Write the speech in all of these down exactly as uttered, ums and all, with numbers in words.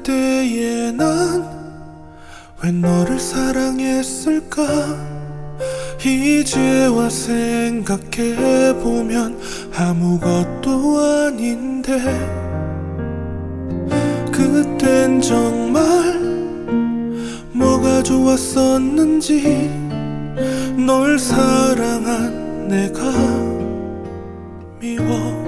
그때의 난 왜 너를 사랑했을까? 이제와 생각해보면 아무것도 아닌데 그땐 정말 뭐가 좋았었는지 널 사랑한 내가 미워.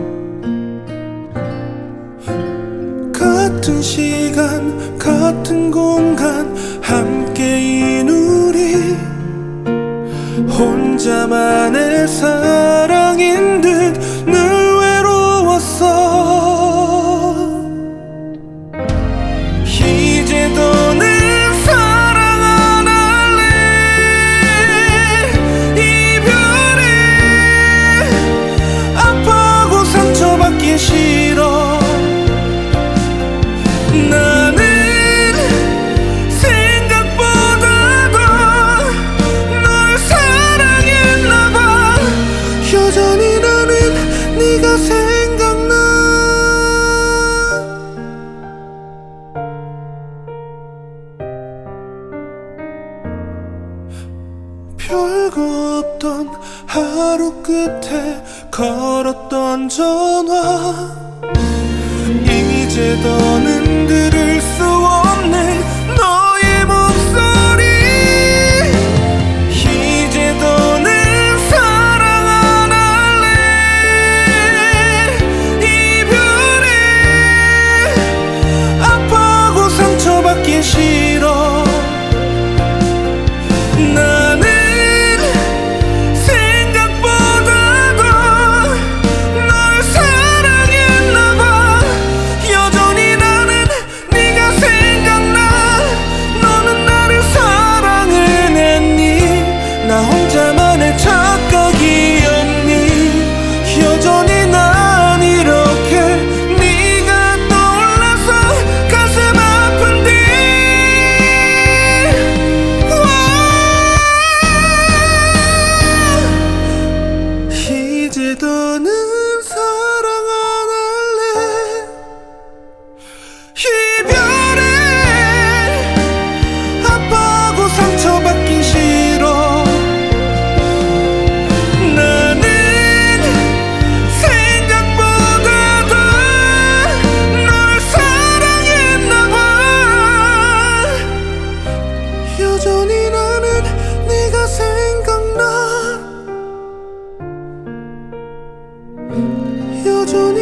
같은 시간 같은 공간 함께인 우리 혼자만의 사랑인 듯 늘 외로웠어. 이제 더는 사랑 안 할래. 이별에 아파하고 상처받기 싫어. 나는 생각보다도 널 사랑했나봐. 여전히 나는 네가 생각나. 별거 없던 하루 끝에 걸었던 전화 이제 더는 들을 수 없는 너의 목소리. 이제 더는 사랑 안 할래. 이별에 아파하고 상처받기 싫어. 나는 생각보다도 널 사랑했나봐. 여전히 나는 네가 생각나. 너는 나를 사랑을 했니? 나 혼자만의 착각이었니? 여전히 난 이렇게 네가 떠올라서 가슴 아픈데. 이제 더는 사랑 안 할래. 이별에 아파하고 상처받기 싫어. 나는 생각보다도 널 사랑했나봐. 여전히 나는 네가 생각나. 여전히